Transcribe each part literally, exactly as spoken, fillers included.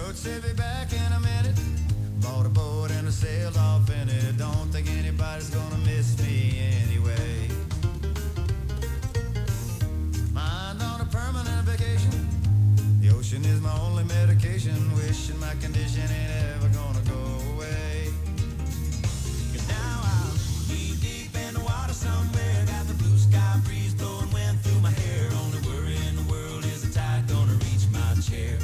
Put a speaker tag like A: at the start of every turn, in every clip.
A: Coach said be back in a minute. Bought a boat and I sailed off in it. Don't think anybody's gonna miss me anyway. Mind on a permanent vacation. The ocean is my only medication. Wishing my condition ain't ever gonna go away. 'Cause now I'm knee deep in the water somewhere. Got the blue sky breeze blowing wind through my hair. Only worry in the world is the tide gonna reach my chair.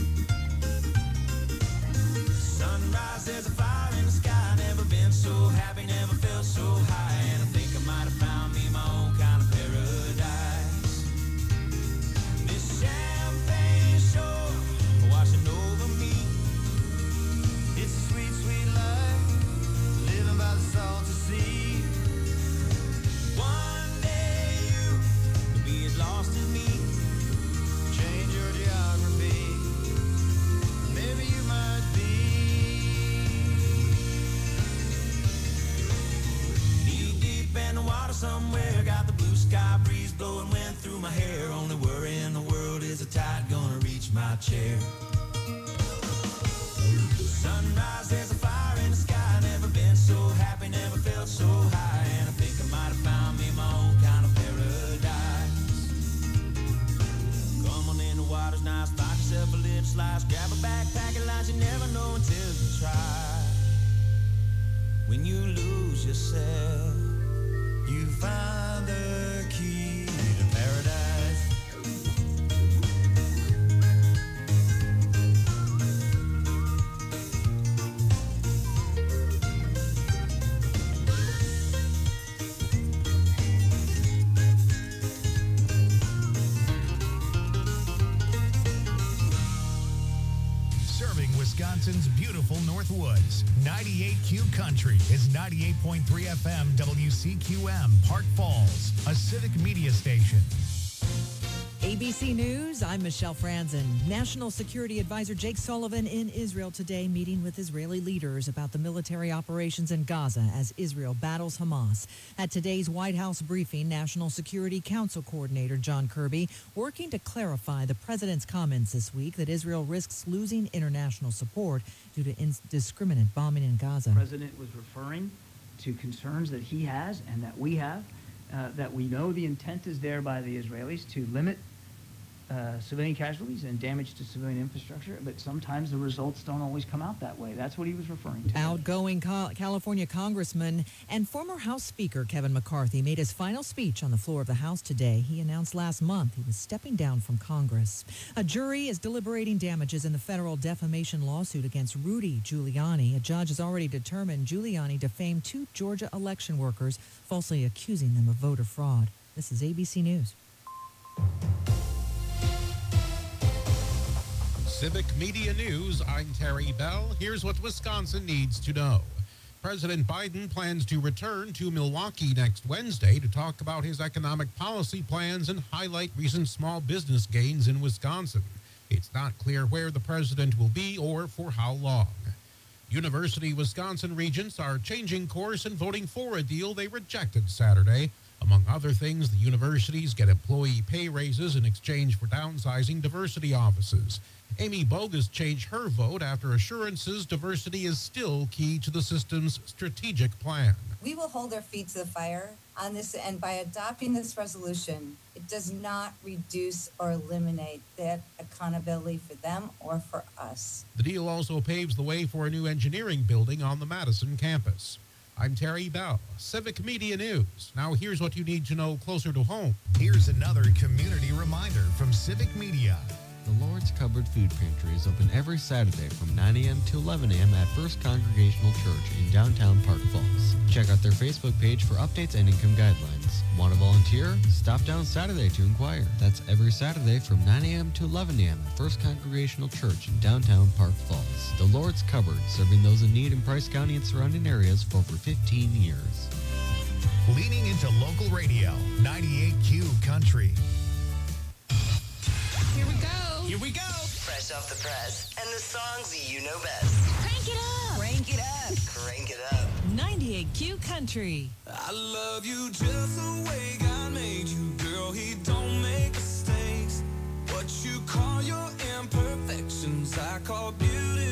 A: Sunrise, there's a fire in the sky. Never been so happy, never felt so high. And I think I might have found me my own kind of paradise. This champagne shore washing over me. It's a sweet, sweet life, living by the salty sea. One day you will be as lost as me. Change your geography. Maybe you might be. Knee deep in the water somewhere. Got the blue sky breeze blowing wind through my hair. Only worry in the world is the tide gonna reach my chair. Sunrise, there's a fire in the sky. Never been so happy, never felt so high. And I think I might have found me my own kind of paradise. Come on in, the water's nice. Find yourself a little slice. Grab a backpack and lunch. You never know until you try. When you lose yourself, you find the key to paradise.
B: Serving Wisconsin's beautiful Northwoods. ninety-eight Q Country is ninety-eight point three F M W C Q M, Park Falls, a civic media station.
C: A B C News, I'm Michelle Franzen. National Security Advisor Jake Sullivan in Israel today, meeting with Israeli leaders about the military operations in Gaza as Israel battles Hamas. At today's White House briefing, National Security Council Coordinator John Kirby working to clarify the president's comments this week that Israel risks losing international support due to indiscriminate bombing in Gaza.
D: The president was referring to concerns that he has and that we have, uh, that we know the intent is there by the Israelis to limit Uh, civilian casualties and damage to civilian infrastructure, but sometimes the results don't always come out that way. That's what he was referring to.
C: Outgoing Cal- California Congressman and former House Speaker Kevin McCarthy made his final speech on the floor of the House today. He announced last month he was stepping down from Congress. A jury is deliberating damages in the federal defamation lawsuit against Rudy Giuliani. A judge has already determined Giuliani defamed two Georgia election workers, falsely accusing them of voter fraud. This is A B C News.
E: Civic Media News, I'm Terry Bell. Here's what Wisconsin needs to know. President Biden plans to return to Milwaukee next Wednesday to talk about his economic policy plans and highlight recent small business gains in Wisconsin. It's not clear where the president will be or for how long. University Wisconsin regents are changing course and voting for a deal they rejected Saturday. Among other things, the universities get employee pay raises in exchange for downsizing diversity offices. Amy Bogus changed her vote after assurances diversity is still key to the system's strategic plan.
F: We will hold our feet to the fire on this, and by adopting this resolution, it does not reduce or eliminate that accountability for them or for us.
E: The deal also paves the way for a new engineering building on the Madison campus. I'm Terry Bell, Civic Media News. Now here's what you need to know closer to home.
B: Here's another community reminder from Civic Media.
G: The Lord's Cupboard Food Pantry is open every Saturday from nine a.m. to eleven a.m. at First Congregational Church in downtown Park Falls. Check out their Facebook page for updates and income guidelines. Want to volunteer? Stop down Saturday to inquire. That's every Saturday from nine a.m. to eleven a.m. at First Congregational Church in downtown Park Falls. The Lord's Cupboard, serving those in need in Price County and surrounding areas for over fifteen years.
B: Leaning into local radio, ninety-eight Q Country.
H: Here we go.
I: Here we go.
H: Fresh off the press. And the songs you know best.
C: Crank it up.
H: Crank it up. Crank it up.
C: ninety-eight Q Country.
A: I love you just the way God made you, girl. He don't make mistakes. What you call your imperfections, I call beautiful.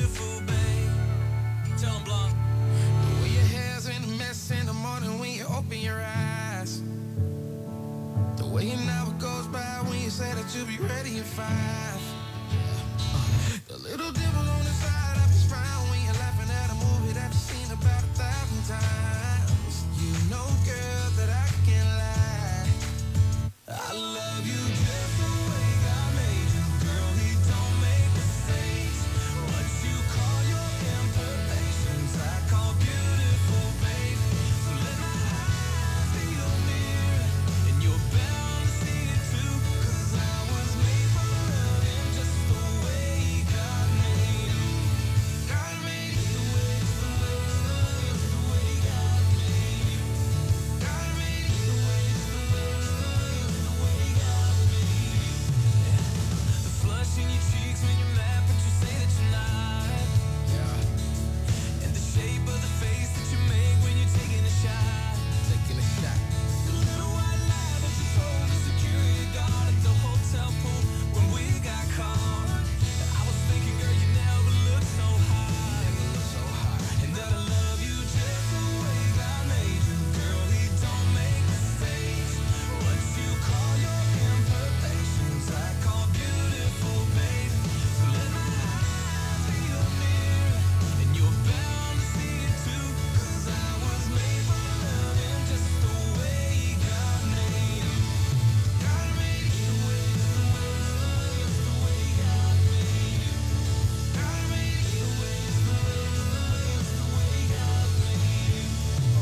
A: beautiful, babe. Tell 'em, Blanc.
I: The way your hair's in a mess in the morning when you open your eyes. The way an hour goes by when you say that you'll be ready at five. The little dimple on the side of his frown when you're laughing at a movie that you've seen about a thousand times. You know, girl, that I can't lie. I love you just the way God made you, girl. He don't make mistakes. What you call your imperfections, I call beautiful, babe. So let my eyes be your mirror, and you're bound to see it too. 'Cause I was made for loving just the way God made you. God made you the way for love, the way God made you. God made you the way for love, the way God made you. The flush in your cheeks when you're mad, but you say that you're not. Yeah. And the shape of the face that you make when you're taking a shot. Taking a shot. The little white lie that you told the security guard at the hotel pool when we got caught. I was thinking, girl, you never looked so hot. Never looked so hot. And that I love you just the way God made you, girl. He don't make mistakes. What you call your imperfections, I call beautiful, babe. So let my eyes be your mirror, and you're bound to see it too. 'Cause I was made for loving just the way God made you. God made you the way for love, the way God made you. God made you the way for love, the way God made you.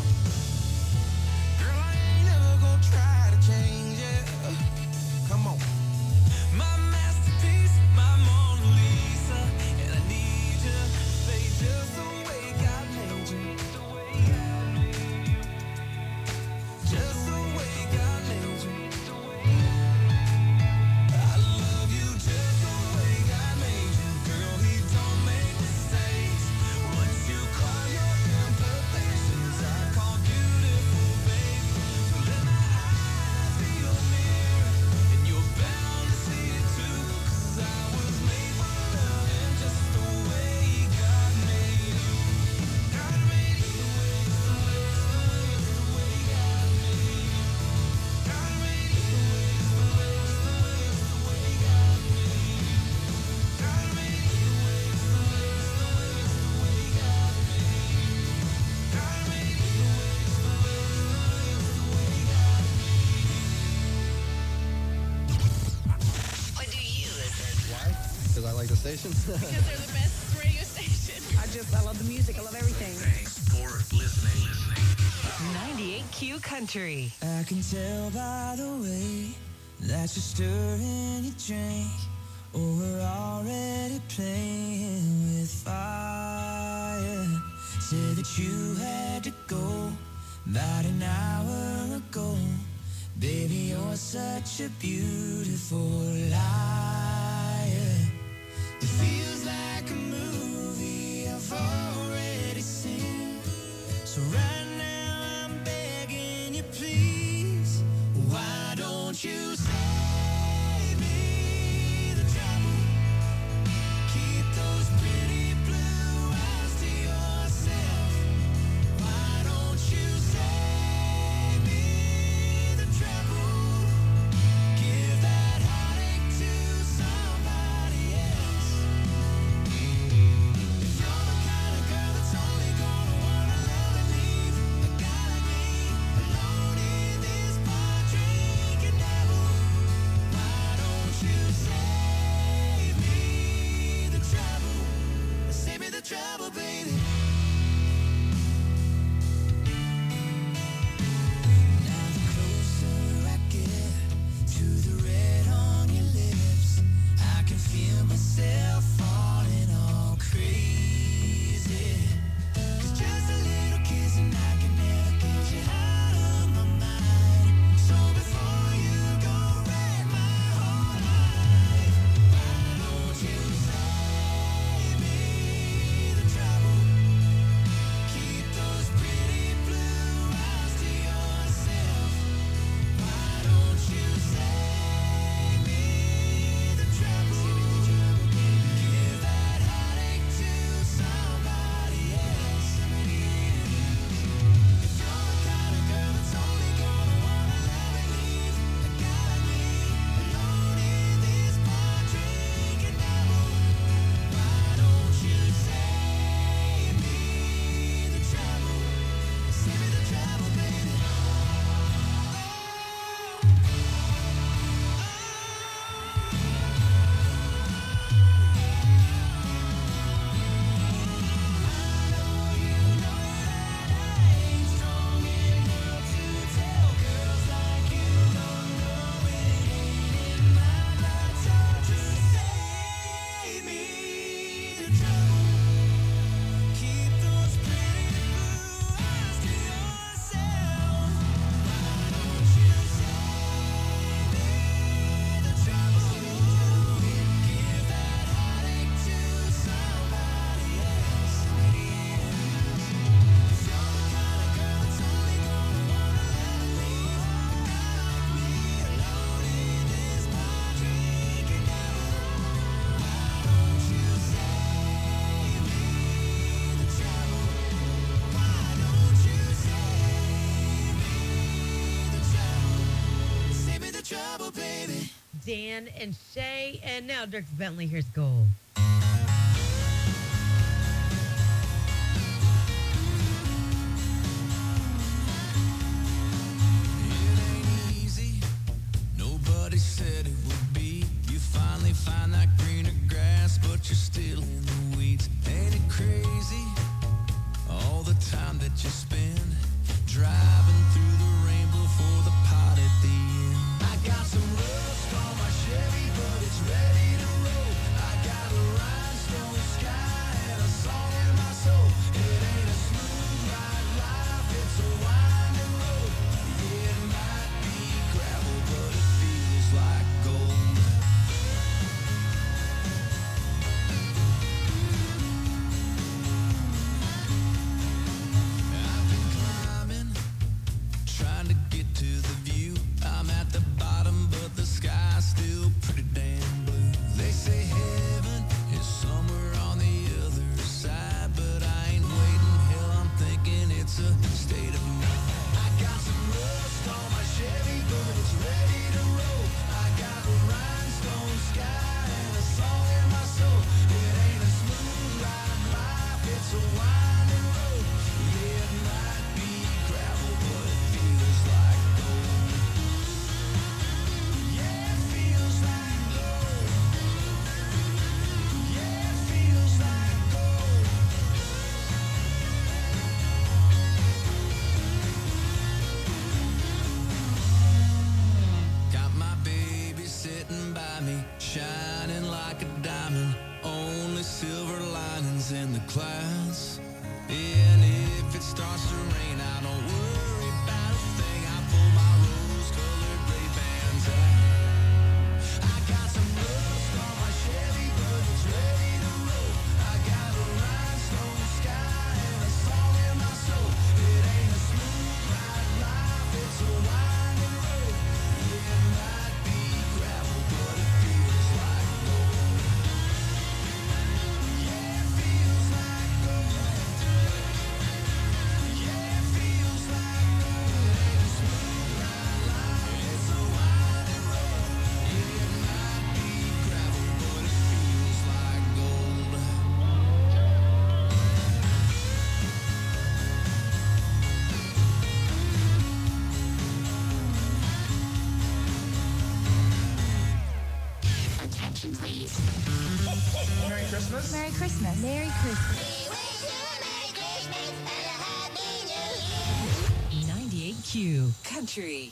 I: Girl, I ain't never gonna try to change it. Come on. My masterpiece, my Mona Lisa, and I need you, babe, just the way God made you. Just the way God made you. I love you just the way God made you, girl. He don't make mistakes. What you call your imperfections, I call beautiful, babe. So let my eyes be your mirror, and you're bound to see it too. 'Cause I was made for loving just the way God made you. God made you the way for love, the way God made you. God made you the way for love, the way God made you. God made you the way for love, the way God made you. God made you the way for love, the way God
H: What do you listen?
J: Why? Because I like the station.
K: Because they're the best radio station. I just, I love the music. I love everything.
H: Thanks for listening.
K: ninety-eight Q Country.
A: I can tell by the way that you're stirring your drink. Oh, we're already playing with fire. Said that you had to go about an hour ago. Baby, you're such a beautiful liar. It feels like a movie I've already seen. So right now I'm begging you, please. Why don't you save me the trouble? Keep those pretty blue eyes to yourself. Why don't you save me the trouble? Give that heartache to somebody else.
L: Dan and Shay. And now Dirk Bentley, here's Gold.
A: Nobody said it would be. You finally find that greener grass, but you're still in the weeds. Ain't it crazy? All the time that you spend driving through the rainbow for the pot at the end. I got some rust on my Chevy, but it's ready to roll. I got a rhinestone sky and a song in my soul. It ain't a smooth ride life, it's a winding road. Yeah, it might be gravel, but it feels like gold. I've been climbing, trying to get to the view. I'm at the bottom, but the sky's still pretty damn blue. They say heaven is somewhere on the other side, but I ain't waiting. Hell, I'm thinking it's a state of mind. I got some rust on my Chevy, but it's ready to roll. I got a rhinestone sky and a song in my soul. It ain't a smooth ride life, it's a winding road. Yeah, it might be gravel, but it feels like gold. Yeah, it feels like gold. Yeah, it feels like gold. Got my baby sitting by me, shining like a diamond. Only silver linings in the clouds. And if it starts to rain, I don't worry about a thing. I pull my rose-colored Ray-Bans out. I got some rust on my Chevy, but it's ready to roll. I got a rhinestone sky and a song in my soul. It ain't a smooth ride life, it's a winding road. Yeah, it might be gravel, but it feels like gold. Yeah, it feels like gold. Yeah, it feels like gold. It ain't a smooth ride life, it's a winding road. Yeah, it might be gravel, but it feels like gold.
M: Attention, please. Merry Christmas. Merry Christmas. Merry Christmas.
C: ninety-eight Q Country.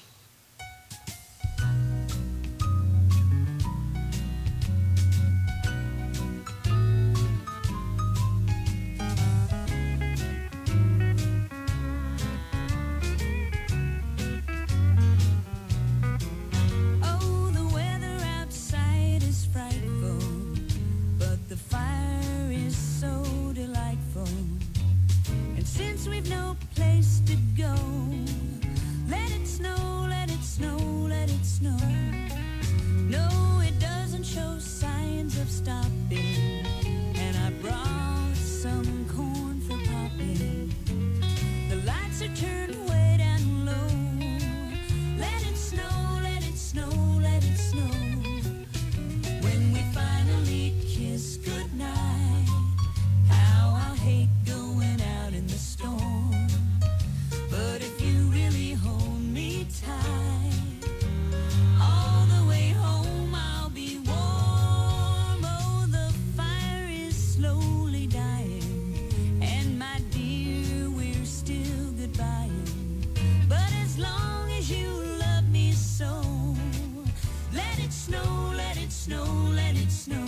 N: Oh, the weather outside is frightful, but the fire is so delightful. And since we've no place to go, let it snow, let it snow, let it snow. No, it doesn't show signs of stopping, and I brought some corn for popping. The lights are turned way down low. Let it snow, let it snow, let it snow. When we finally kiss goodnight, how I hate going out in the storm. But if you really hold me tight, all the way home I'll be warm. Oh, the fire is slowly dying, and my dear, we're still goodbying. But as long as you love me so, let it snow, let it snow, let it snow.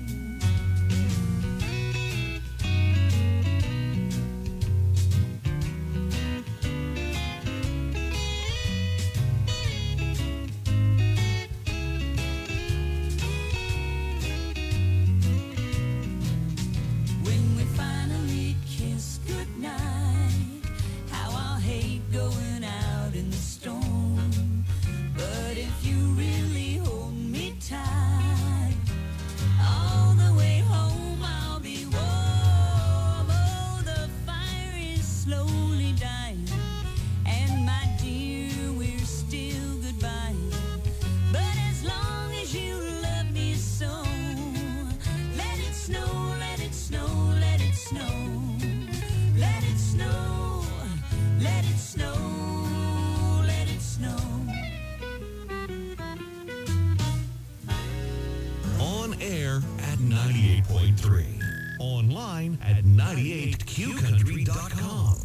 N: When we finally kiss goodnight, how I'll hate going out in the storm. But if you really hold me tight, all the way home I'll be warm. Oh, the fire is slowly dying, and my dear, we're still goodbye. But as long as you
B: ninety-eight Q country dot com.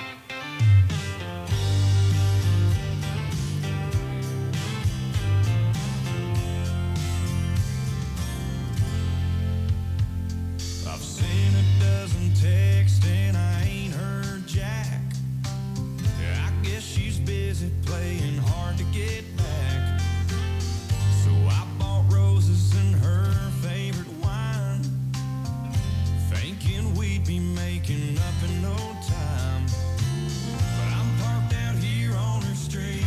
A: I've seen a dozen texts and I ain't heard Jack. I guess she's busy playing hard to get back. So I bought roses and her favorite wine, thinking we'd be making up in no time. But I'm parked out here on her street.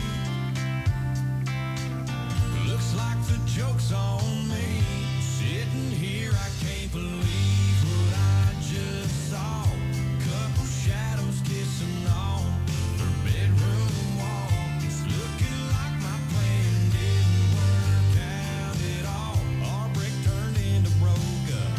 A: Looks like the joke's on me. Sitting here, I can't believe what I just saw. Couple shadows kissing on her bedroom wall. It's looking like my plan didn't work out at all. Our break turned into broke up.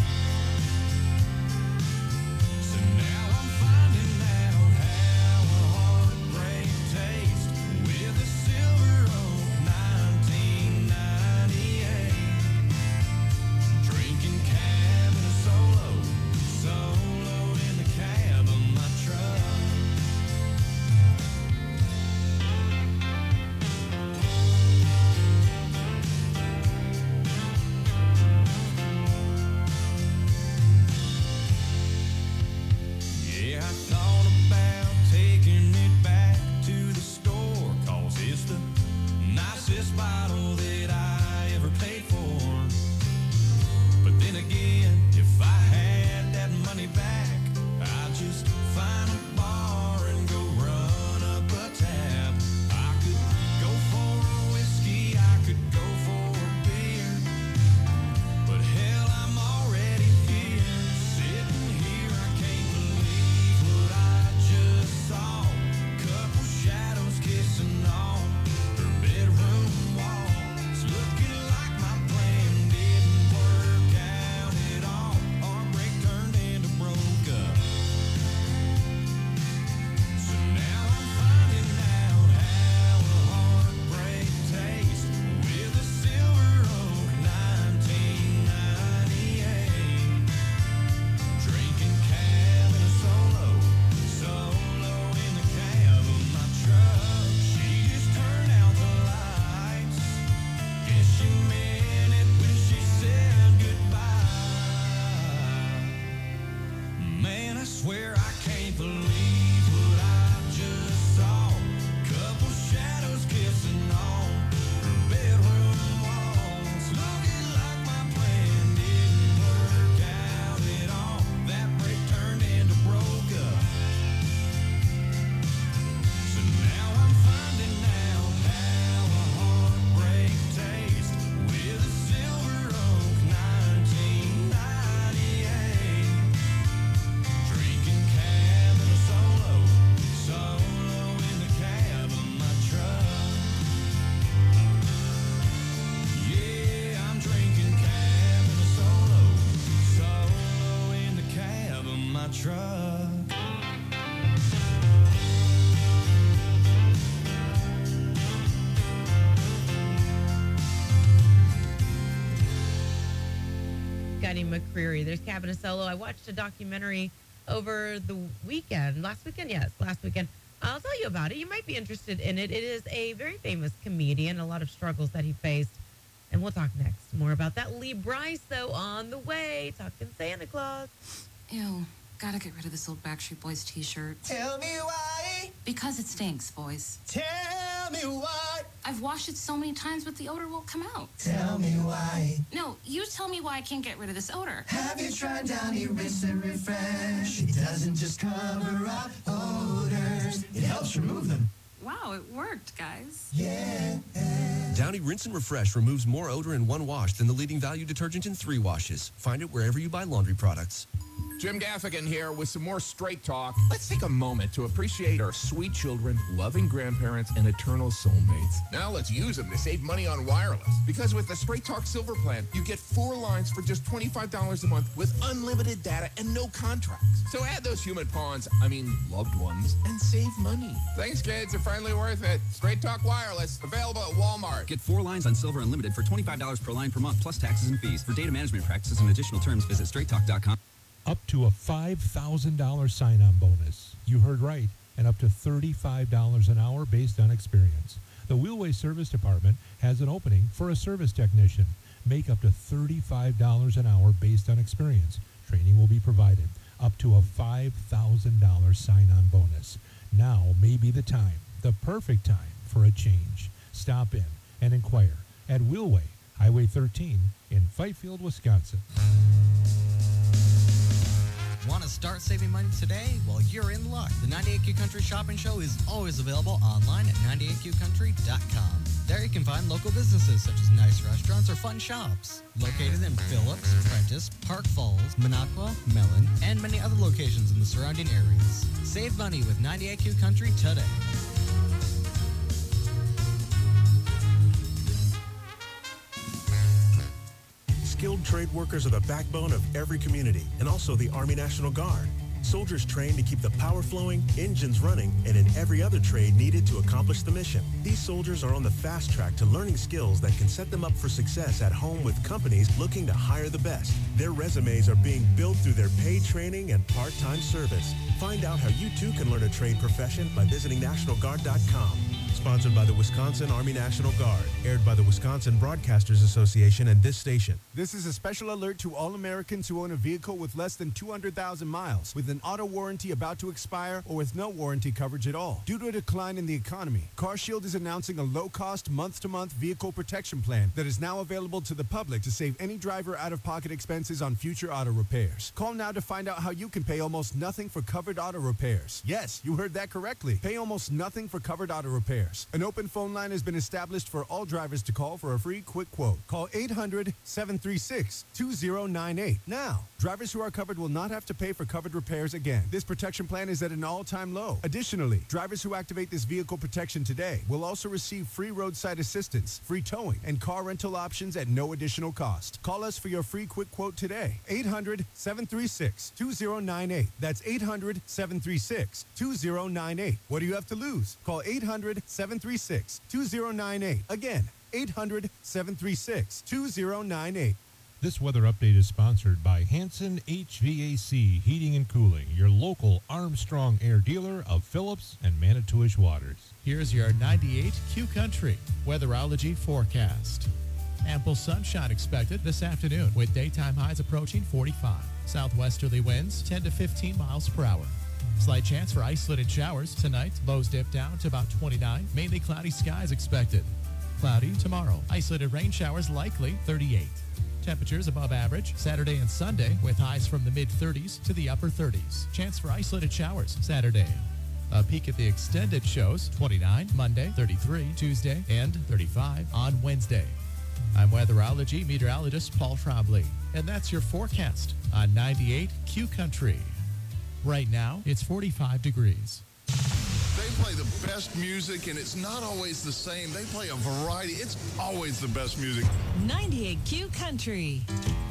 A: So now I'm finding out how a heartbreak tastes with a Silver Oak nineteen ninety-eight. Drinking cabin solo, solo in the cab of my truck. Yeah, I thought about taking it back to the store, 'cause it's the nicest bottle that I ever paid for. But then again, if I had that money back, I'd just find a bar and go run up a tab. I could go for a whiskey, I could go for a beer, but hell, I'm already here. Sitting here, I can't believe what I just saw. Couple shadows kissing on her bedroom wall. It's looking like my plan didn't work out at all. Our break turned into broke up. So now I'm finding out how a heartbreak tastes with a Silver Oak nineteen ninety-eight. Drinking cabin solo, solo in the cab of my truck. She just turned out the lights. Guess she meant it when she said goodbye. Man, I swear I can't believe what I just saw. Couple shadows kissing on her bedroom walls. Looking like my plan didn't work out at all. That break turned into broke up. So now I'm finding out how a heartbreak tastes with a Silver Oak nineteen ninety-eight. Drinking cabin solo, solo in the cab of my truck. Yeah, I'm drinking cabin solo, solo in the cab of my truck.
L: Gunny McCreary. There's Cabin of Solo. I watched a documentary over the weekend. Last weekend? Yes, last weekend. I'll tell you about it. You might be interested in it. It is a very famous comedian, a lot of struggles that he faced. And we'll talk next. More about that. Lee Bryce, though, on the way. Talking Santa Claus.
O: Ew, gotta get rid of this old Backstreet Boys t-shirt.
A: Tell me why.
O: Because it stinks, boys.
A: Tell me why.
O: I've washed it so many times, but the odor won't come out.
A: Tell me why.
O: No, you tell me why I can't get rid of this odor.
A: Have you tried Downy Rinse and Refresh? It doesn't just cover up odors, it helps remove them.
O: Wow, it worked, guys.
A: Yeah.
P: Downy Rinse and Refresh removes more odor in one wash than the leading value detergent in three washes. Find it wherever you buy laundry products.
Q: Jim Gaffigan here with some more Straight Talk. Let's take a moment to appreciate our sweet children, loving grandparents, and eternal soulmates. Now let's use them to save money on wireless. Because with the Straight Talk Silver Plan, you get four lines for just twenty-five dollars a month with unlimited data and no contracts. So add those human pawns, I mean loved ones, and save money. Thanks, kids. They're finally worth it. Straight Talk Wireless, available at Walmart.
R: Get four lines on Silver Unlimited for twenty-five dollars per line per month, plus taxes and fees. For data management practices and additional terms, visit straight talk dot com. up to a five thousand dollars sign-on bonus. You heard right, and up to thirty-five dollars an hour based on experience. The Wheelway Service Department has an opening for a service technician. Make up to thirty-five dollars an hour based on experience. Training will be provided. Up to a five thousand dollars sign-on bonus. Now may be the time, the perfect time for a change. Stop in and inquire at Wheelway, Highway thirteen in Fifield, Wisconsin.
G: Want to start saving money today? Well, you're in luck. The ninety-eight Q Country Shopping Show is always available online at ninety-eight q country dot com. There you can find local businesses such as nice restaurants or fun shops. Located in Phillips, Prentice, Park Falls, Minocqua, Mellon, and many other locations in the surrounding areas. Save money with ninety-eight Q Country today.
S: Skilled trade workers are the backbone of every community and also the Army National Guard. Soldiers trained to keep the power flowing, engines running, and in every other trade needed to accomplish the mission. These soldiers are on the fast track to learning skills that can set them up for success at home with companies looking to hire the best. Their resumes are being built through their paid training and part-time service. Find out how you too can learn a trade profession by visiting national guard dot com. Sponsored by the Wisconsin Army National Guard. Aired by the Wisconsin Broadcasters Association and this station.
T: This is a special alert to all Americans who own a vehicle with less than two hundred thousand miles, with an auto warranty about to expire, or with no warranty coverage at all. Due to a decline in the economy, CarShield is announcing a low-cost, month-to-month vehicle protection plan that is now available to the public to save any driver out-of-pocket expenses on future auto repairs. Call now to find out how you can pay almost nothing for covered auto repairs. Yes, you heard that correctly. Pay almost nothing for covered auto repairs. An open phone line has been established for all drivers to call for a free quick quote. Call eight hundred, seven three six, two zero nine eight. Now, drivers who are covered will not have to pay for covered repairs again. This protection plan is at an all-time low. Additionally, drivers who activate this vehicle protection today will also receive free roadside assistance, free towing, and car rental options at no additional cost. Call us for your free quick quote today. eight hundred, seven three six, two zero nine eight. That's eight hundred, seven three six, two zero nine eight. What do you have to lose? Call eight hundred, seven three six, two zero nine eight. Again, eight hundred, seven three six, two zero nine eight.
R: This weather update is sponsored by Hanson H V A C Heating and Cooling, your local Armstrong Air dealer of Phillips and Manitowish Waters.
U: Here's your ninety-eight Q Country weatherology forecast. Ample sunshine expected this afternoon with daytime highs approaching forty-five. Southwesterly winds ten to fifteen miles per hour. Slight chance for isolated showers tonight. Lows dip down to about twenty-nine. Mainly cloudy skies expected. Cloudy tomorrow. Isolated rain showers likely thirty-eight. Temperatures above average Saturday and Sunday with highs from the mid thirties to the upper thirties. Chance for isolated showers Saturday. A peek at the extended shows twenty-nine Monday, thirty-three Tuesday, and thirty-five on Wednesday. I'm weatherology meteorologist Paul Trombley, and that's your forecast on ninety-eight Q Country. Right now, it's forty-five degrees.
V: They play the best music, and it's not always the same. They play a variety. It's always the best music.
W: ninety-eight Q Country.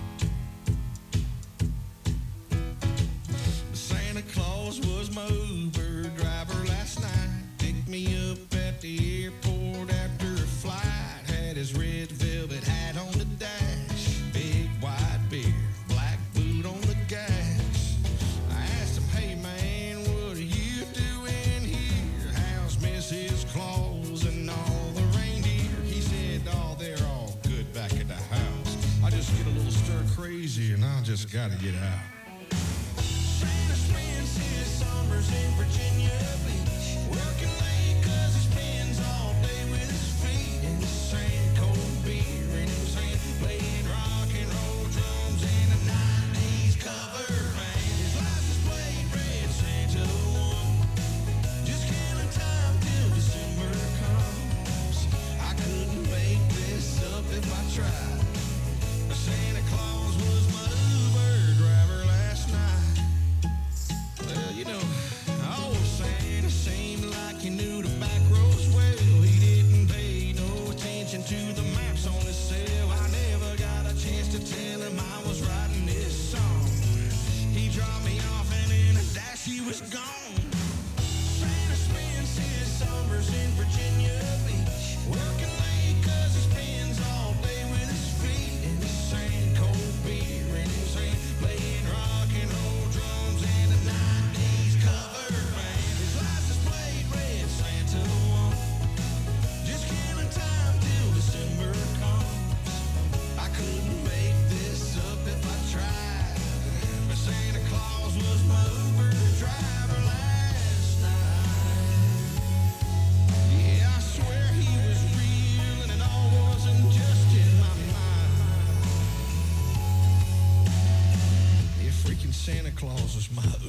X: Santa Claus was my Uber driver last night. Picked me up at the airport after a flight. Had his red velvet hat on the dash. Big white beard, black boot on the gas. I asked him, hey man, what are you doing here? How's Missus Claus and all the reindeer? He said, oh, they're all good back at the house. I just get a little stir crazy and I just gotta get out. Santa spends his summers in Virginia Beach, working late 'cause he spends all day with his feet in the sand, cold beer in his hand, playing rock and roll drums in a nineties cover band. His license plate read Santa one, just killing time till December comes. I couldn't make this up if I tried. Santa Claus was my Uber driver last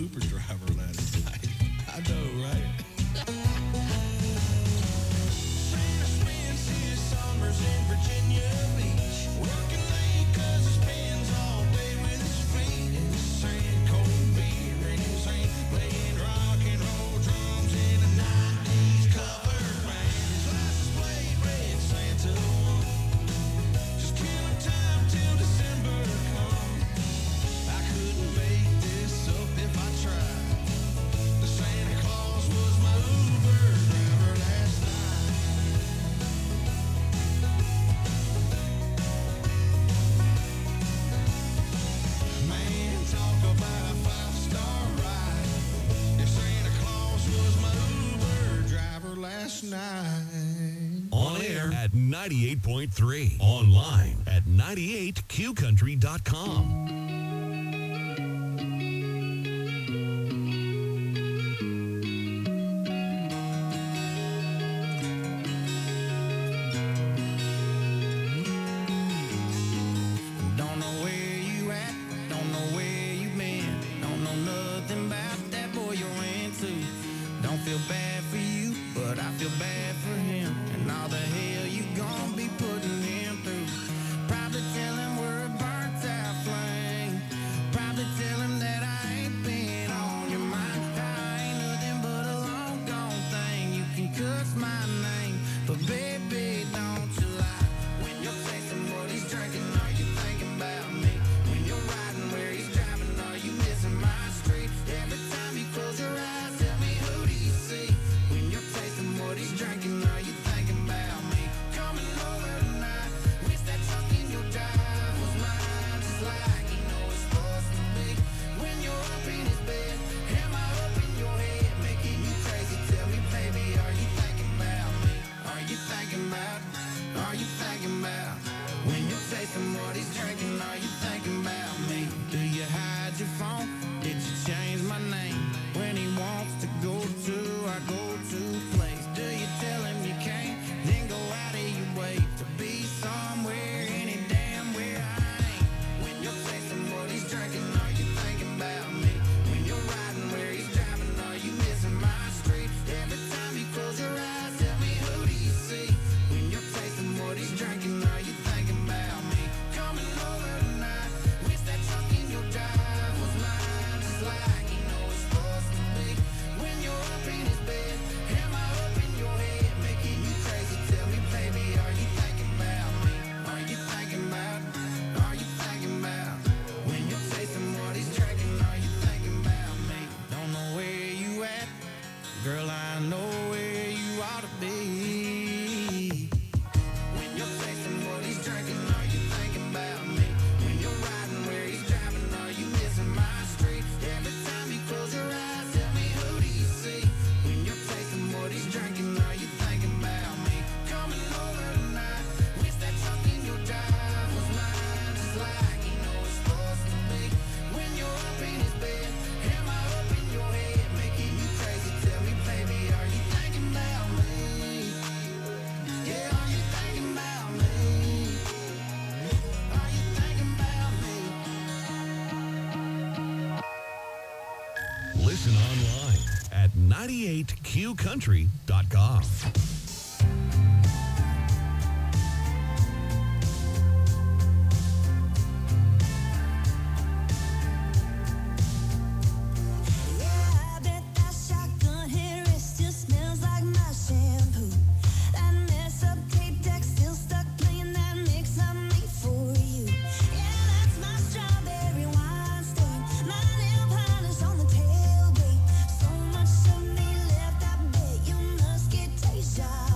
X: Uber driver last night. I know, right? Santa spends his summers in Virginia Beach, working late 'cause he spends all day with his feet in the sand, cold beer in his hand, playing rock and roll drums in a nineties cover band. His license plate read Santa one, just killing time till December come. I couldn't make this up if I tried. The Santa Claus was my Uber driver last night. Man, talk about a five-star ride. If Santa Claus was my Uber driver last night.
D: On air at ninety-eight point three. Online at ninety-eight q country dot com.
X: Don't know where you at, don't know where you been, don't know nothing about that boy you're into. Don't feel bad for you, but I feel bad for him and all the hell you gon' be putting him through. Probably tell him we're a burnt out flame. Probably tell him that I ain't been on your mind. I ain't nothing but a long gone thing. You can cuss my name, but baby, don't you lie. When you're tasting what he's drinking, are you thinking about me? When you're riding where he's driving, are you missing my street? Every time you close your eyes, tell me, who do you see? When you're tasting what he's drinking, are you thinking about me? Coming over tonight, wish that truck in your drive was mine, just like you know it's supposed to be. When you're up in his bed, am I up in your head, making you crazy? Tell me, baby, are you thinking about me? Are you thinking about? Are you thinking about? When you're tasting what he's drinking, are you thinking about me? Do you hide your phone? Did you change my name? When he wants to go to our go-to place, do you tell him you can't? Then go out of your way to be somewhere any damn where I ain't. When you're tasting what he's drinking, are you thinking about me? When you're riding where he's driving, are you missing my street? Every time you close your eyes, tell me, who do you see? When you're tasting what he's drinking, are you thinking about me? Coming over tonight, wish that truck in your drive was mine, just like you know it's supposed to be. When you're up in his bed, am I up in your head, making you crazy? Tell me, baby, are you thinking about me? Are you thinking about? Are you thinking about? When you're tasting what he's drinking, are you thinking about me? Don't know where you at, girl, I know where you ought to be. When you're tasting what he's drinking, are you thinking about me? When you're riding where he's driving, are you missing my street? Every time you close your eyes, tell me, who do you see? When you're tasting what he's drinking, are you thinking about me? Coming over tonight, wish that truck in your drive was mine, just like you know it's supposed to be. When you're up in his bed, am I up in your head, making you crazy? Tell me, baby, are you thinking about me? Yeah, are you thinking about me? Are you thinking about me?
D: Listen online at ninety-eight q country dot com.
N: I bet that shotgun hair it still smells like my shampoo. That mess up tape deck still stuck playing that mix I made for you. Yeah, that's my strawberry wine stain. My nail polish on the tailgate. So much of me left, I bet you must get deja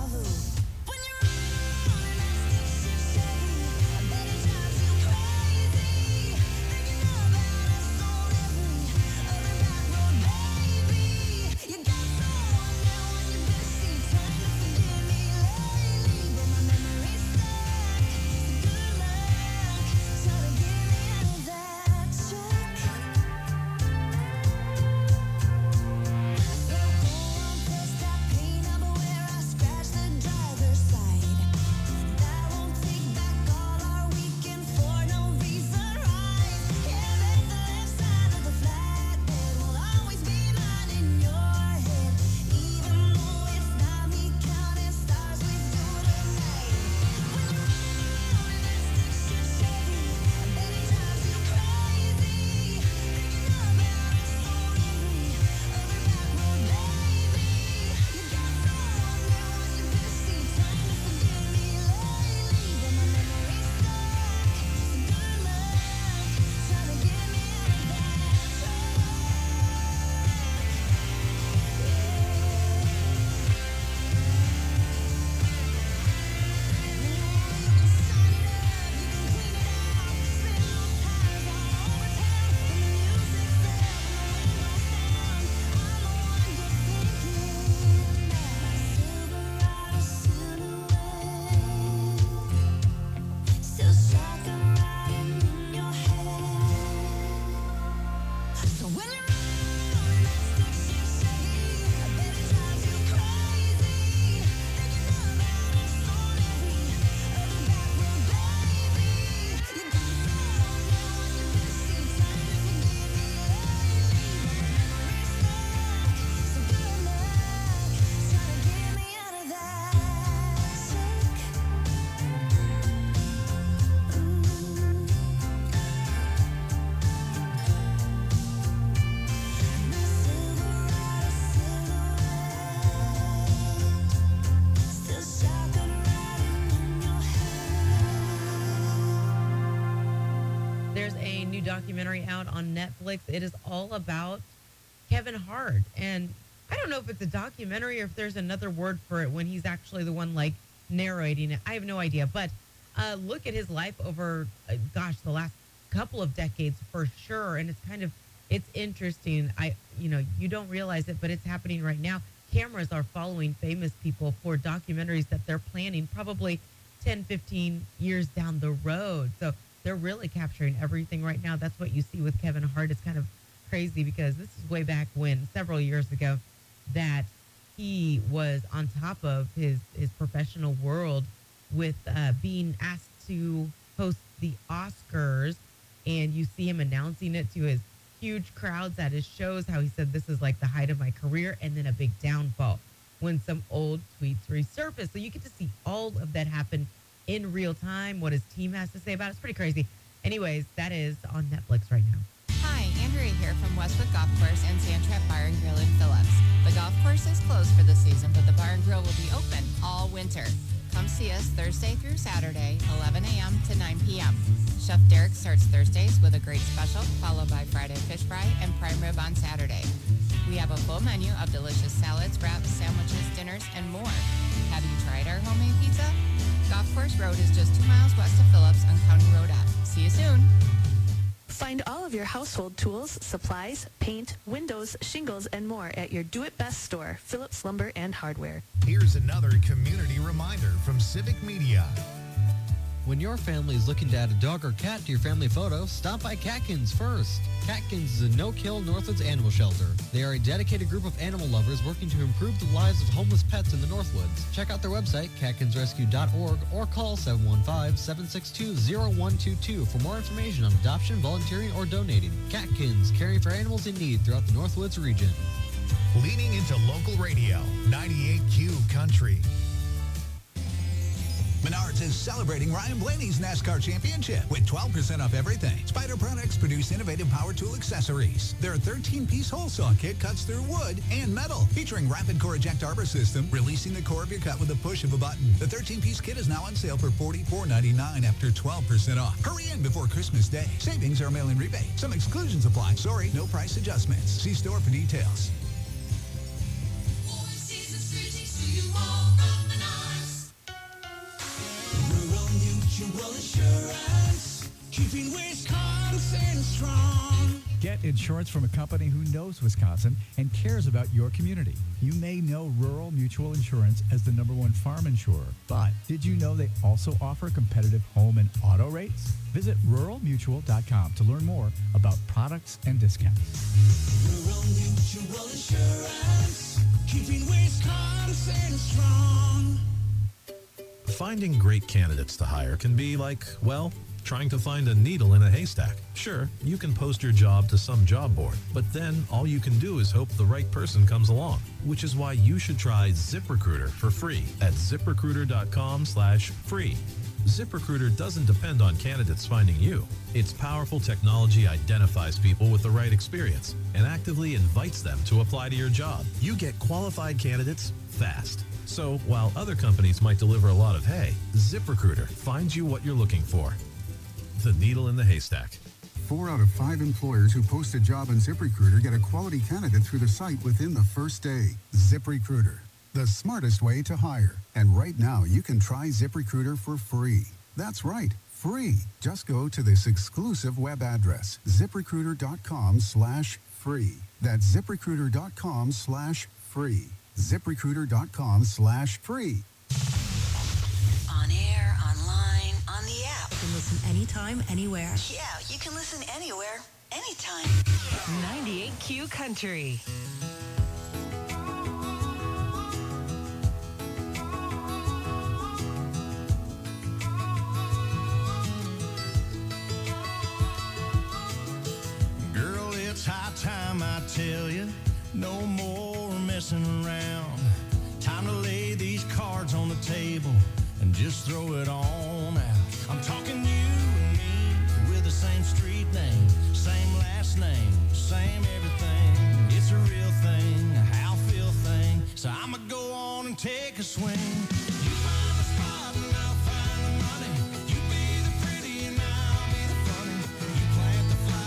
L: documentary out on Netflix. It is all about Kevin Hart. And I don't know if it's a documentary or if there's another word for it when he's actually the one like narrating it. I have no idea. But uh, look at his life over, uh, gosh, the last couple of decades for sure. And it's kind of, it's interesting. I, you know, you don't realize it, but it's happening right now. Cameras are following famous people for documentaries that they're planning probably ten, fifteen years down the road. So they're really capturing everything right now. That's what you see with Kevin Hart. It's kind of crazy because this is way back when, several years ago, that he was on top of his, his professional world with uh, being asked to host the Oscars. And you see him announcing it to his huge crowds at his shows, how he said, this is like the height of my career, and then a big downfall when some old tweets resurface. So you get to see all of that happen in real time, what his team has to say about it. It's pretty crazy. Anyways, that is on Netflix right now.
E: Hi, Andrea here from Westwood Golf Course and Sand Trap Bar and Grill in Phillips. The golf course is closed for the season, but the bar and grill will be open all winter. Come see us Thursday through Saturday, eleven a.m. to nine p.m. Chef Derek starts Thursdays with a great special, followed by Friday fish fry and prime rib on Saturday. We have a full menu of delicious salads, wraps, sandwiches, dinners, and more. Have you tried our homemade pizza? Golf Course Road is just two miles west of Phillips on County Road F. See you soon.
F: Find all of your household tools, supplies, paint, windows, shingles, and more at your Do-It-Best store, Phillips Lumber and Hardware.
B: Here's another community reminder from Civic Media.
G: When your family is looking to add a dog or cat to your family photo, stop by Catkins first. Catkins is a no-kill Northwoods animal shelter. They are a dedicated group of animal lovers working to improve the lives of homeless pets in the Northwoods. Check out their website, catkins rescue dot org, or call seven one five, seven six two, zero one two two for more information on adoption, volunteering, or donating. Catkins, caring for animals in need throughout the Northwoods region.
B: Leaning into local radio, ninety-eight Q Country.
I: Menards is celebrating Ryan Blaney's NASCAR championship with twelve percent off everything. Spyder products produce innovative power tool accessories. Their thirteen-piece hole saw kit cuts through wood and metal, featuring rapid core eject arbor system, releasing the core of your cut with a push of a button. The thirteen-piece kit is now on sale for forty-four ninety-nine after twelve percent off. Hurry in before Christmas Day. Savings are mail-in rebate. Some exclusions apply. Sorry, no price adjustments. See store for details.
X: Mutual Insurance, keeping Wisconsin strong.
J: Get insurance from a company who knows Wisconsin and cares about your community. You may know Rural Mutual Insurance as the number one farm insurer, but did you know they also offer competitive home and auto rates? Visit rural mutual dot com to learn more about products and discounts.
X: Rural Mutual Insurance, keeping Wisconsin strong.
Y: Finding great candidates to hire can be like, well, trying to find a needle in a haystack. Sure, you can post your job to some job board, but then all you can do is hope the right person comes along, which is why you should try ZipRecruiter for free at ziprecruiter dot com slash free. ZipRecruiter doesn't depend on candidates finding you. Its powerful technology identifies people with the right experience and actively invites them to apply to your job. You get qualified candidates fast. So while other companies might deliver a lot of hay, ZipRecruiter finds you what you're looking for. The needle in the haystack.
Z: Four out of five employers who post a job on ZipRecruiter get a quality candidate through the site within the first day. ZipRecruiter, the smartest way to hire. And right now, you can try ZipRecruiter for free. That's right, free. Just go to this exclusive web address, ziprecruiter dot com slash free. That's ziprecruiter dot com slash free. ziprecruiter dot com slash free.
H: On air, online, on the app.
F: You can listen anytime, anywhere.
H: Yeah, you can listen anywhere, anytime.
W: ninety-eight Q Country.
X: Girl, it's high time I tell you, no more messing around. Time to lay these cards on the table and just throw it on out. I'm talking you and me with the same street name, same last name, same everything. It's a real thing, a how feel thing. So I'ma go on and take a swing. You find the spot and I'll find the money. You be the pretty and I'll be the funny. You plant the flag.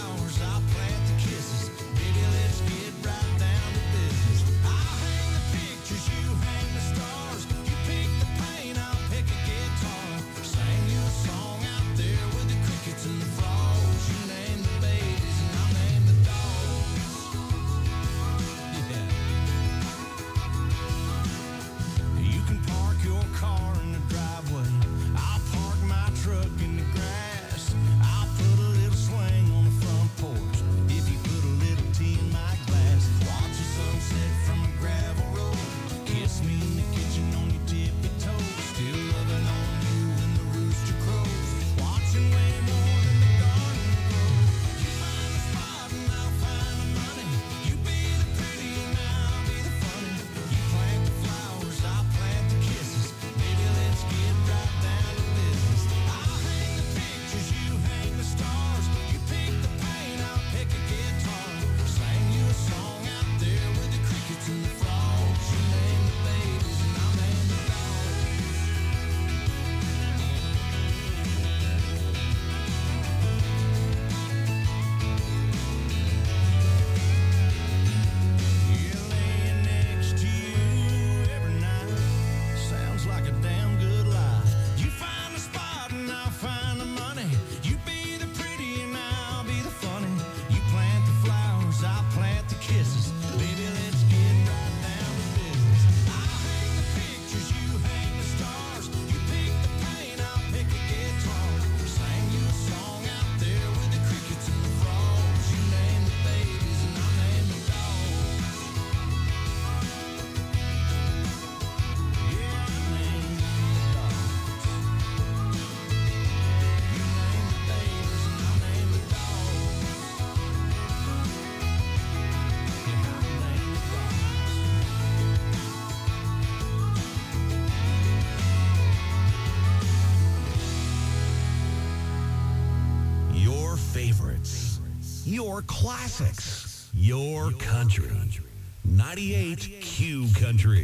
D: your classics, your country. ninety-eight Q Country.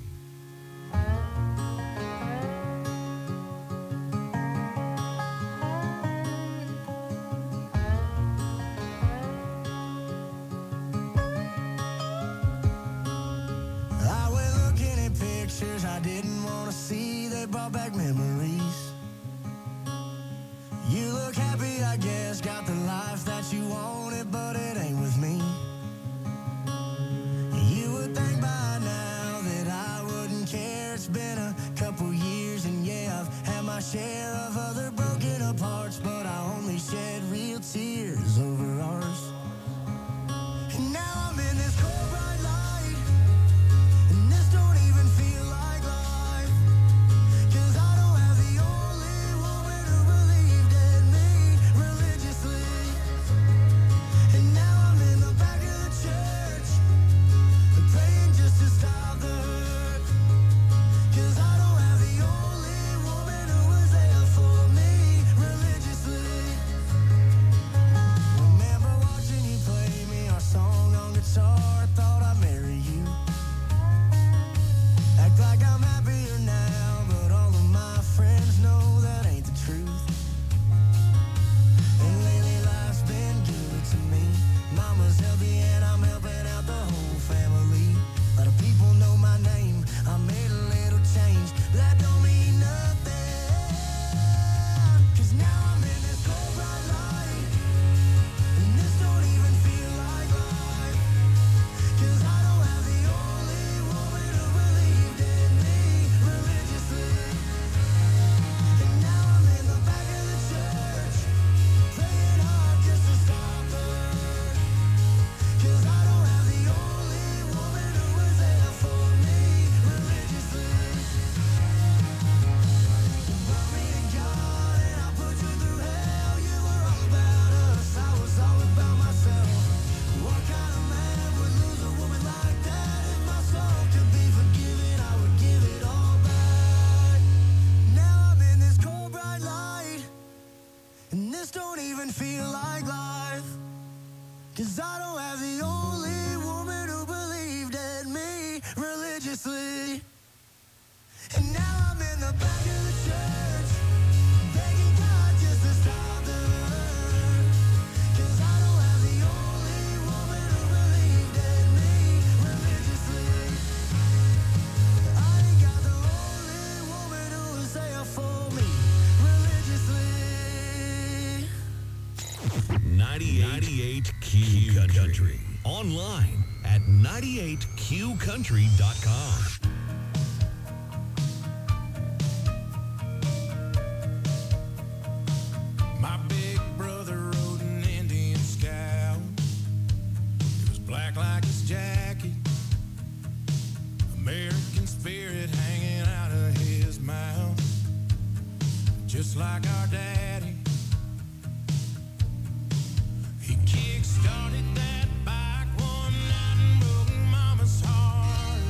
A: I went looking at pictures I didn't want to see. They brought back memories. You look happy, I guess, got the life that you wanted, but it ain't with me. You would think by now that I wouldn't care. It's been a couple years, and yeah, I've had my share of other broken apart, but I only shed real tears over ours. And now I'm in this cold bright light, and this don't even feel like life, 'cause I don't have the only woman who believed in me religiously. And now I'm in the back of the church, praying just to stop the hurt, 'cause I don't have the only woman who was there for me religiously. Remember watching you play me our song on guitar, thought I'd marry you. Act like I'm happier now, but all of my friends know that ain't the truth. And lately life's been good to me. Mama's healthy and I'm helping out the whole family. A lot of people know my name, I made a little change, but that don't mean nothing. 'Cause now I'm in this cold bright light, and this don't even feel like life, 'cause I don't have the only woman who believed in me religiously. And now I'm in the back of the church, praying hard just to stop the hurt, 'cause I don't have the only woman who was there for me religiously. You brought me to God and I put you through hell. You were all about us, I was all about myself. What kind of man would lose a woman like that? If my soul could be forgiven, I would give it all back. Now I'm in this cold bright light, and this don't even feel like life, 'cause I don't have the only woman who believed in me religiously. And now I'm in the back of the church, begging God just to stop the hurt, 'cause I don't have the only woman who believed in me religiously. I ain't got the only woman who was there for me religiously.
D: ninety-eight Q Country. Online at ninety-eight Q country dot com.
X: My big brother rode an Indian scout. It was black like his jacket, American spirit hanging out of his mouth, just like our daddy. He kick-started that bike one night and broke Mama's heart.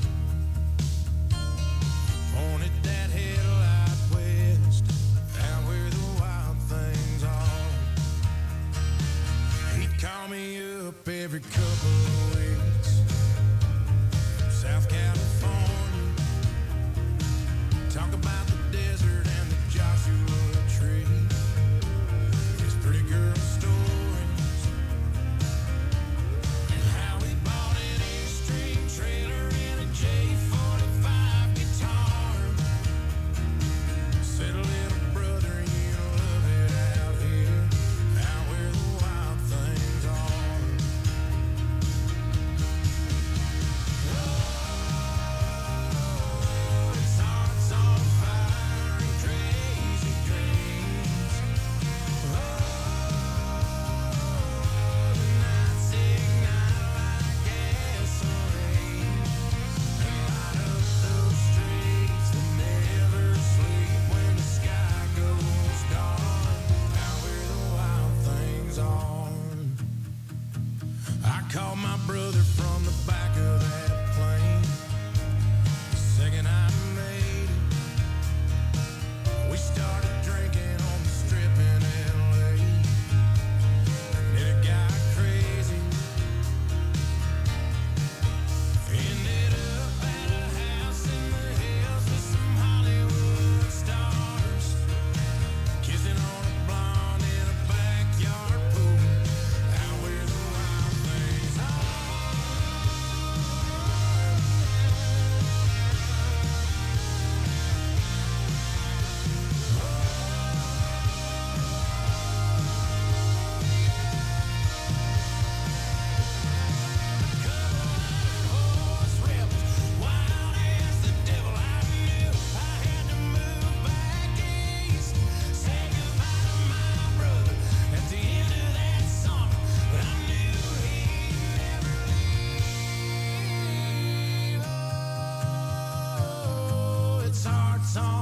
X: Pointed that headlight west, out where the wild things are. He'd call me up every couple of weeks from South California, talk about the desert and the Joshua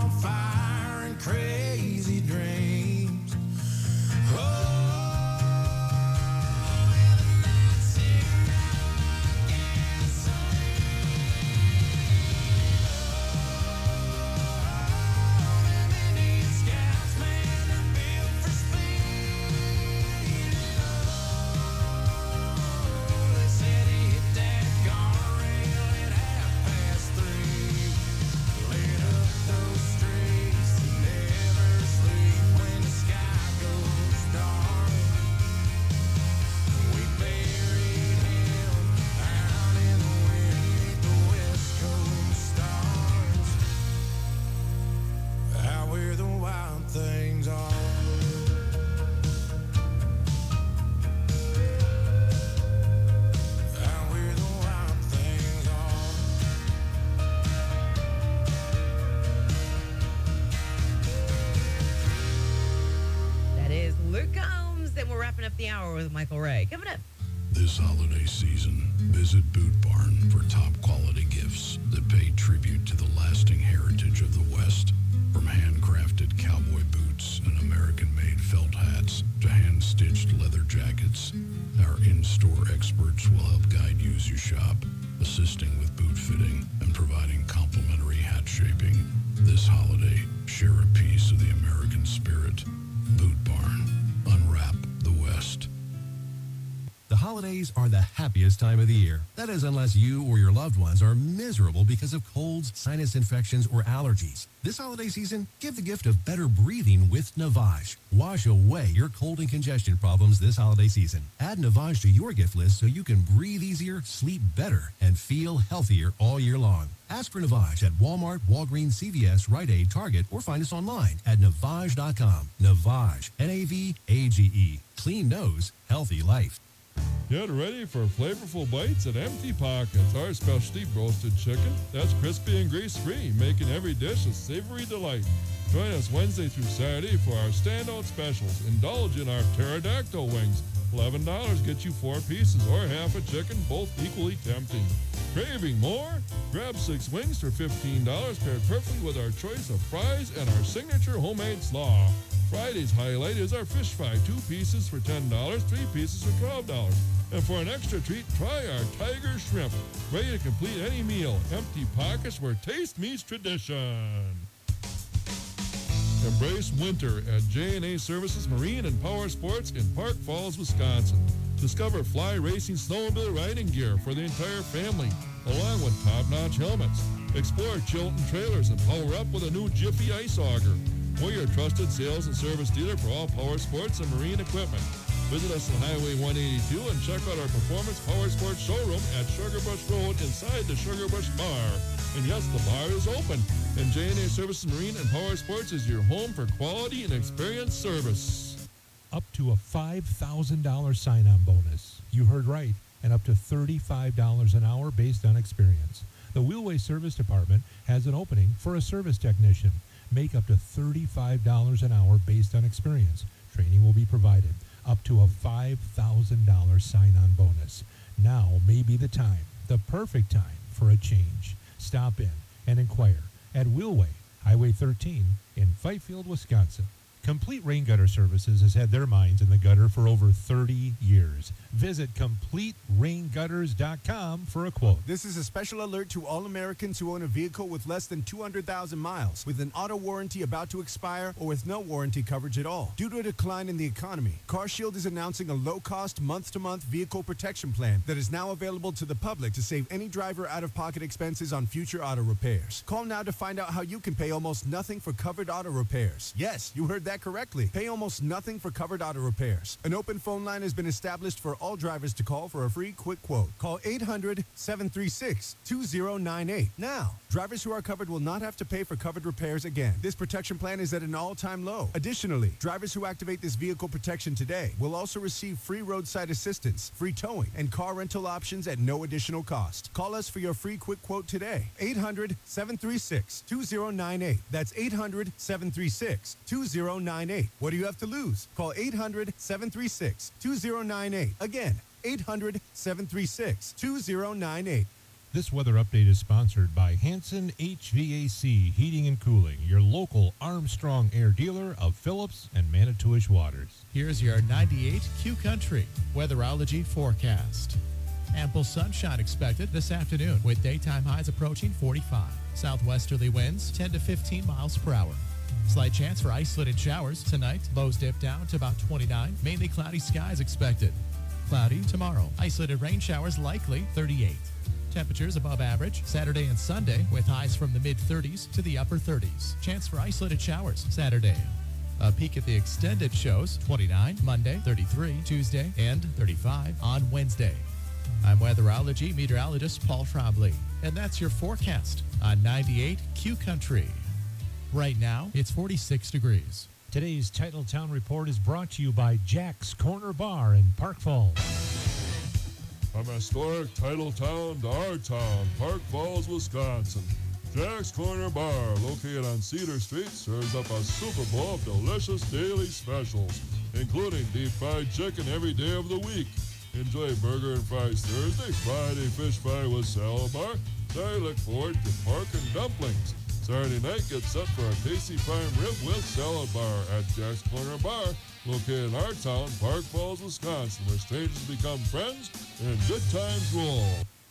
X: on fire and crazy dreams. Oh, things are. Out where the wild things
L: That is Luke Combs, and we're wrapping up the hour with Michael Ray. Coming up.
C: This holiday season, visit Boot Barn for top quality gifts that pay tribute to the lasting heritage of the West. From handcrafted cowboy boots and American-made felt hats to hand-stitched leather jackets, our in-store experts will help guide you as you shop, assisting with boot fitting and providing complimentary hat shaping. This holiday, share a piece of the American spirit. Boot Barn. Unwrap the West.
K: The holidays are the happiest time of the year. That is, unless you or your loved ones are miserable because of colds, sinus infections, or allergies. This holiday season, give the gift of better breathing with Navage. Wash away your cold and congestion problems this holiday season. Add Navage to your gift list so you can breathe easier, sleep better, and feel healthier all year long. Ask for Navage at Walmart, Walgreens, C V S, Rite Aid, Target, or find us online at Navage dot com. Navage, N A V A G E. Clean nose, healthy life.
M: Get ready for flavorful bites at Empty Pockets, our specialty roasted chicken that's crispy and grease-free, making every dish a savory delight. Join us Wednesday through Saturday for our standout specials. Indulge in our pterodactyl wings. eleven dollars gets you four pieces or half a chicken, both equally tempting. Craving more? Grab six wings for fifteen dollars, paired perfectly with our choice of fries and our signature homemade slaw. Friday's highlight is our fish fry, two pieces for ten dollars, three pieces for twelve dollars. And for an extra treat, try our tiger shrimp. Ready to complete any meal. Empty Pockets, where taste meets tradition. Embrace winter at J and A Services Marine and Power Sports in Park Falls, Wisconsin. Discover fly racing snowmobile riding gear for the entire family, along with top-notch helmets. Explore Chilton trailers and power up with a new Jiffy Ice Auger. We're your trusted sales and service dealer for all power sports and marine equipment. Visit us on Highway one eighty-two and check out our Performance Power Sports showroom at Sugarbush Road inside the Sugarbush Bar. And yes, the bar is open. And J and A Services Marine and Power Sports is your home for quality and experienced service.
R: Up to a five thousand dollars sign-on bonus. You heard right, and up to thirty-five dollars an hour based on experience. The Wheelway Service Department has an opening for a service technician. Make up to thirty-five dollars an hour based on experience. Training will be provided. Up to a five thousand dollars sign-on bonus. Now may be the time, the perfect time for a change. Stop in and inquire at Wheelway, Highway thirteen in Fifield, Wisconsin. Complete Rain Gutter Services has had their minds in the gutter for over thirty years. Visit complete rain gutters dot com for a quote.
T: This is a special alert to all Americans who own a vehicle with less than two hundred thousand miles, with an auto warranty about to expire, or with no warranty coverage at all. Due to a decline in the economy, CarShield is announcing a low-cost, month-to-month vehicle protection plan that is now available to the public to save any driver out-of-pocket expenses on future auto repairs. Call now to find out how you can pay almost nothing for covered auto repairs. Yes, you heard that correctly. Pay almost nothing for covered auto repairs. An open phone line has been established for all drivers to call for a free quick quote. Call eight hundred, seven three six, two zero nine eight. Now, drivers who are covered will not have to pay for covered repairs again. This protection plan is at an all-time low. Additionally, drivers who activate this vehicle protection today will also receive free roadside assistance, free towing, and car rental options at no additional cost. Call us for your free quick quote today. eight hundred, seven three six, two zero nine eight. That's eight hundred, seven three six, two zero nine eight. What do you have to lose? Call eight hundred, seven three six, two zero nine eight. Again, eight hundred, seven three six, two zero nine eight.
R: This weather update is sponsored by Hanson H V A C Heating and Cooling, your local Armstrong Air dealer of Phillips and Manitowish Waters.
O: Here's your ninety-eight Q Country weatherology forecast. Ample sunshine expected this afternoon with daytime highs approaching forty-five. Southwesterly winds ten to fifteen miles per hour. Slight chance for isolated showers tonight. Lows dip down to about twenty-nine. Mainly cloudy skies expected. Cloudy tomorrow. Isolated rain showers likely thirty-eight. Temperatures above average Saturday and Sunday with highs from the mid-thirties to the upper thirties. Chance for isolated showers Saturday. A peek at the extended shows twenty-nine Monday, thirty-three Tuesday, and thirty-five on Wednesday. I'm weatherology meteorologist Paul Trombley, and that's your forecast on ninety-eight Q Country. Right now, it's forty-six degrees.
R: Today's Titletown Report is brought to you by Jack's Corner Bar in Park Falls.
M: From historic Titletown to our town, Park Falls, Wisconsin. Jack's Corner Bar, located on Cedar Street, serves up a Super Bowl of delicious daily specials, including deep fried chicken every day of the week. Enjoy burger and fries Thursday, Friday fish fry with salad bar. Saturday, look forward to pork and dumplings. Saturday night, get set for a tasty prime rib with salad bar at Jack's Corner Bar, located in our town, Park Falls, Wisconsin, where strangers become friends and good times roll.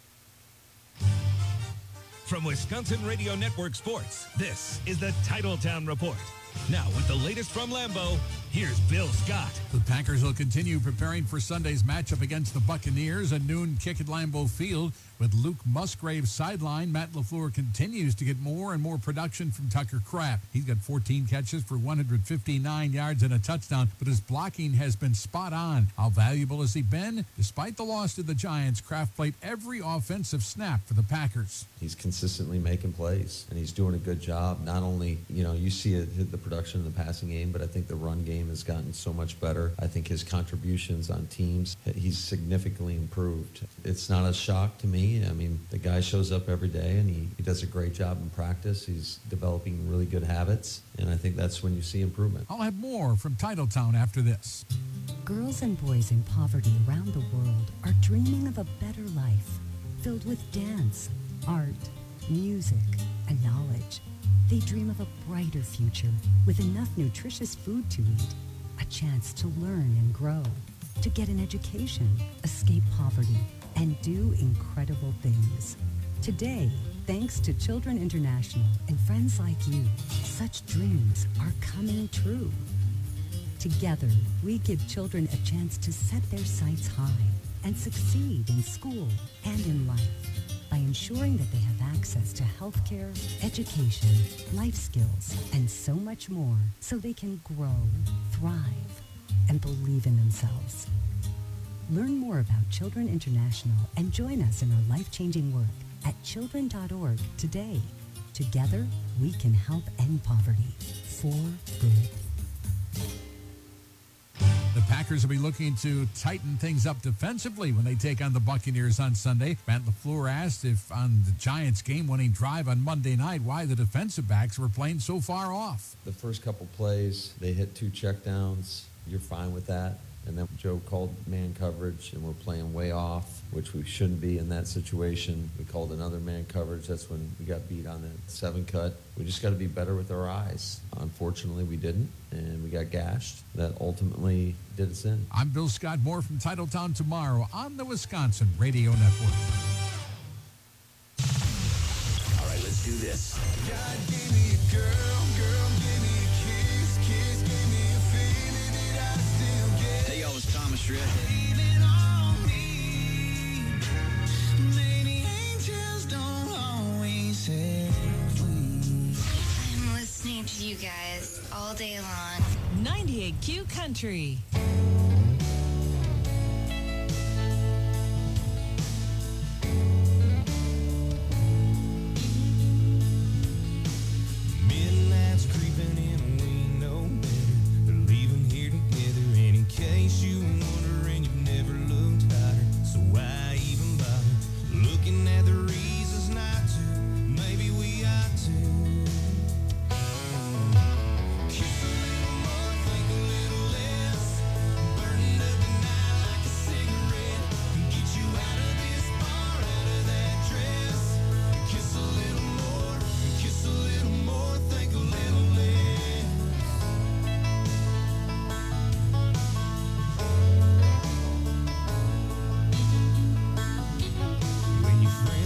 D: From Wisconsin Radio Network Sports, this is the Titletown Report. Now, with the latest from Lambeau, here's Bill Scott.
I: The Packers will continue preparing for Sunday's matchup against the Buccaneers, a noon kick at Lambeau Field. With Luke Musgrave sidelined, Matt LaFleur continues to get more and more production from Tucker Kraft. He's got fourteen catches for one hundred fifty-nine yards and a touchdown, but his blocking has been spot on. How valuable has he been? Despite the loss to the Giants, Kraft played every offensive snap for the Packers.
P: He's consistently making plays, and he's doing a good job. Not only, you know, you see it hit the production in the passing game, but I think the run game has gotten so much better. I think his contributions on teams, he's significantly improved. It's not a shock to me. I mean, the guy shows up every day, and he, he does a great job in practice. He's developing really good habits, and I think that's when you see improvement.
I: I'll have more from Titletown after this.
Q: Girls and boys in poverty around the world are dreaming of a better life, filled with dance, art, music, and knowledge. They dream of a brighter future with enough nutritious food to eat, a chance to learn and grow, to get an education, escape poverty, and do incredible things. Today, thanks to Children International and friends like you, such dreams are coming true. Together, we give children a chance to set their sights high and succeed in school and in life by ensuring that they have access to healthcare, education, life skills, and so much more so they can grow, thrive, and believe in themselves. Learn more about Children International and join us in our life-changing work at children dot org today. Together, we can help end poverty for good.
I: The Packers will be looking to tighten things up defensively when they take on the Buccaneers on Sunday. Matt LaFleur asked if on the Giants' game-winning drive on Monday night why the defensive backs were playing so far off.
P: The first couple plays, they hit two checkdowns. You're fine with that. And then Joe called man coverage, and we're playing way off, which we shouldn't be in that situation. We called another man coverage. That's when we got beat on that seven cut. We just got to be better with our eyes. Unfortunately, we didn't, and we got gashed. That ultimately did us in.
I: I'm Bill Scott. More from Titletown tomorrow on the Wisconsin Radio Network.
A: All right, let's do this. God gave me a girl, girl gave me a kiss, kiss gave me a feeling that I still get.
S: Hey, y'all, it's Thomas Shred.
A: Leaning on me. Maybe angels don't always have wings.
U: I'm listening to you guys all day long.
W: ninety-eight Q Country.
A: Midnight's creeping in and we know better. They're leaving here together, and in case you were wondering, you've never looked hotter. So why even bother looking at the reasons not to? Maybe we ought to. Kiss a little more, think a little less. Burn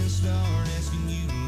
X: and start asking you to